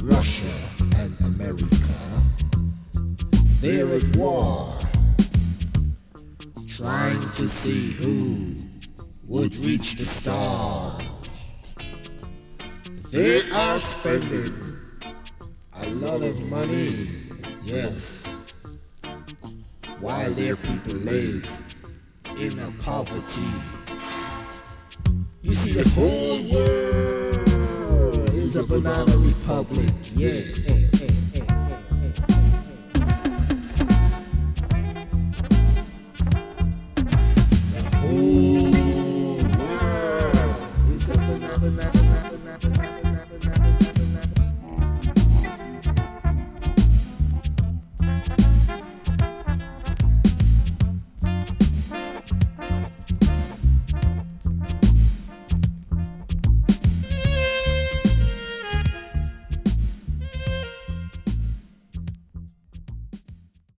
Russia and America, they're at war, trying to see who would reach the stars. They are spending a lot of money, yes, while their people live in a poverty. You see, the whole world is a banana republic.